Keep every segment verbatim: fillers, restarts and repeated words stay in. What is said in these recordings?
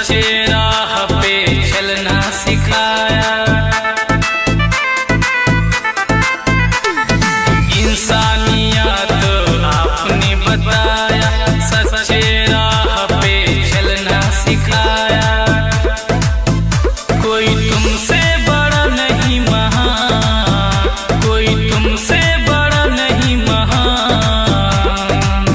सच्चे राह पे चलना सिखाया। इंसानियत आपने बताया, सच्चे राह पे चलना सिखाया। कोई तुमसे बड़ा नहीं महान, कोई तुमसे बड़ा नहीं महान।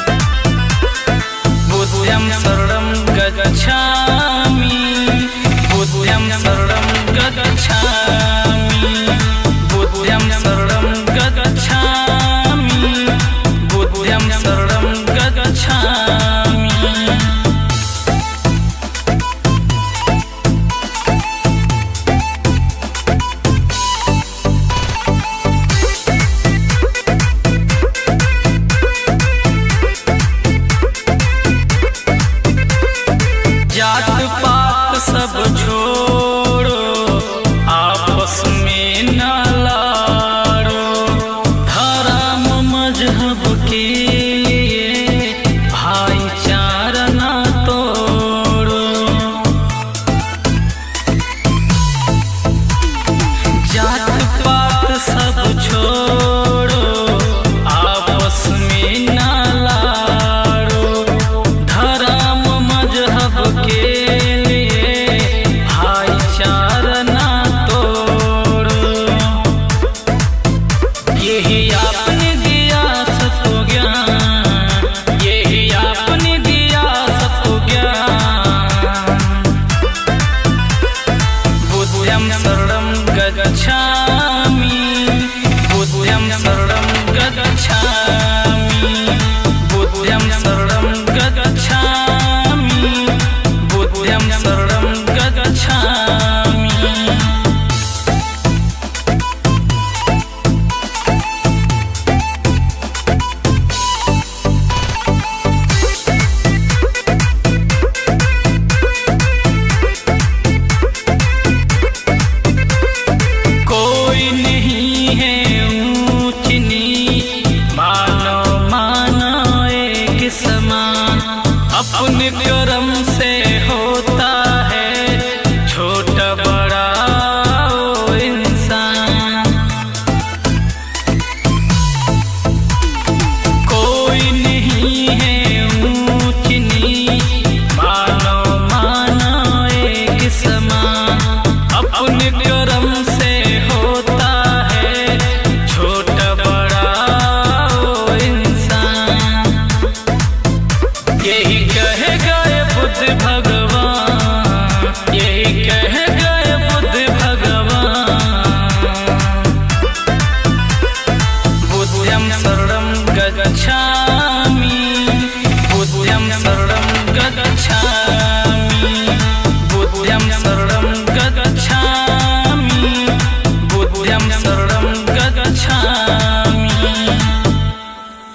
बुद्धं शरणं गच्छामि, बुद्धं शरणं गच्छामि, बुद्धं शरणं गच्छामि, बुद्धं शरणं गच्छामि। जात पात सब छोड़ो, आपस में न लड़ो। धर्म मजहब के लिए भाईचारा न तोड़ो। जात पात सब छोड़ो, आपस में न लड़ो। धर्म मजहब के लिए भाईचारा ना तोड़ो। यही आपने दिया सबको ज्ञान, यही आपने दिया सबको ज्ञान। बुद्धं शरणं गच्छामि, बुद्धं शरणं गच्छामि, बुद्धं शरणं गच्छामि, बुद्धं शरणं गच्छामि। कोई नहीं है ऊंच नीच, मानो मानो एक समान। अपने को